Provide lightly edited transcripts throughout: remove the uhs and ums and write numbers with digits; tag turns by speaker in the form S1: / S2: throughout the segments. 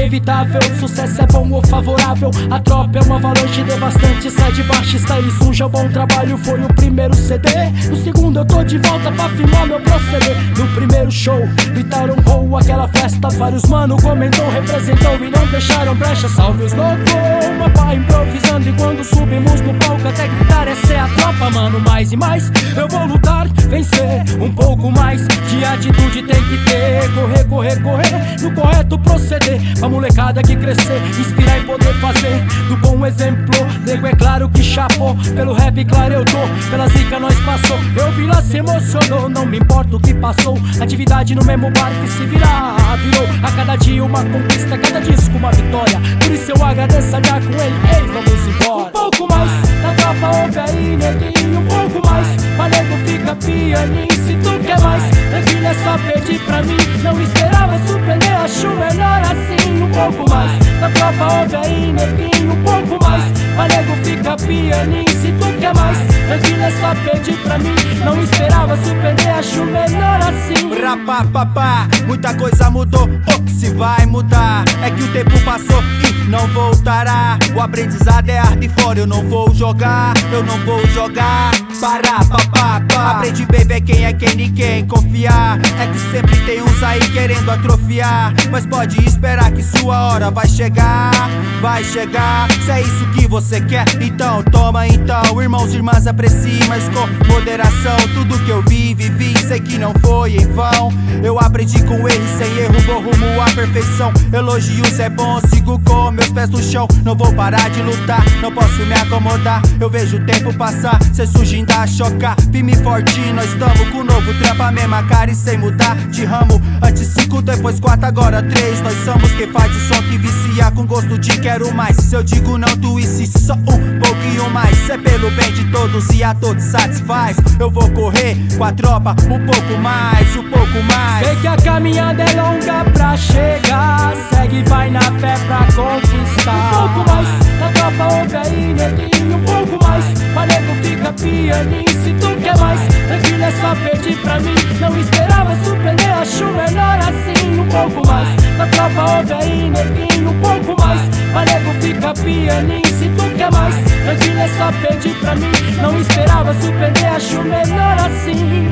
S1: inevitável. Sucesso é bom ou favorável, a tropa é uma avalanche devastante. Sai de baixo, style suja, o bom trabalho foi o primeiro CD. No segundo eu tô de volta pra firmar meu proceder. No primeiro show, gritaram roll, aquela festa. Vários mano comentou, representou e não deixaram brecha. Salve os loucos, uma pá improvisando. E quando subimos no palco até gritar, essa é a tropa, mano. Mais e mais, eu vou lutar, vencer um pouco mais de atitude tem que ter. Correr, correr, correr, no correto proceder. Pra molecada que crescer, inspirar e poder fazer do bom exemplo. Nego é claro que chapou, pelo rap claro eu tô, pela zica nós passou. Eu vi lá, se emocionou, não me importa o que passou. Atividade no mesmo bar que se virar, virou. A cada dia uma conquista, cada disco uma vitória. Por isso eu agradeço a dar com ele, ei, vamos embora. Um pouco mais, da tropa ouve aí, neguinho. Um pouco mais, mas nego fica pianinho. Se tu quer mais, tranquilo é só pedir pra mim. Não esperava surpreender, acho melhor assim. Um pouco mais, da tropa ouve aí, neguinho. Um pouco mais, mas nego fica pianinho. Se tu quer mais, tranquilo é só pedir pra mim. Não esperava surpreender, acho melhor assim.
S2: Rapapapá, muita coisa mudou, oh, se vai mudar. É que o tempo passou e não voltará. O aprendizado é ar de fora, eu não vou jogar, eu não vou jogar. Para, papá, aprendi bem ver quem é quem, ninguém confiar. É que sempre tem uns aí querendo atrofiar, mas pode esperar que sua hora vai chegar. Vai chegar, se é isso que você quer, então toma então. Irmãos e irmãs, apreciem, mas com moderação. Tudo que eu vivi, sei que não foi em vão. Eu aprendi com erro e sem erro, vou rumo à perfeição. Elogios é bom, sigo com meus pés no chão. Não vou parar de lutar, não posso me acomodar. Eu vejo o tempo passar, cê surgindo a chocar. Firme e forte, nós tamo com o novo trampo, a mesma cara e sem mudar de ramo. Antes 5, depois 4, agora 3. Nós somos quem faz o som que vicia com gosto de quero mais. Se eu digo não, tu insiste só um pouquinho mais. É pelo bem de todos e a todos satisfaz. Eu vou correr com a tropa um pouco mais, um pouco mais.
S1: Sei que a caminhada é longa pra chegar, segue, vai na fé pra conquistar. Um pouco mais, da tropa ouve aí, neguinho. Um pouco mais, mas nego fica pianinho. Se tu quer mais, tranquilo é só pedir pra mim. Não esperava surpreender, acho melhor assim. Um pouco mais, da tropa ouve aí, neguinho. Um pouco mais, mas nego fica pianinho. Se tu quer mais, tranquilo é só pedir pra mim. Não esperava surpreender, acho melhor assim.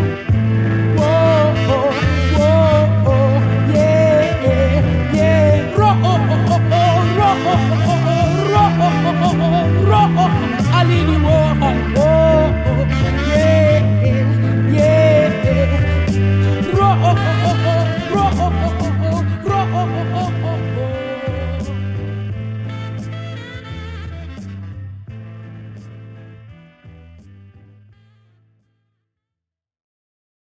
S1: Aline Warhol.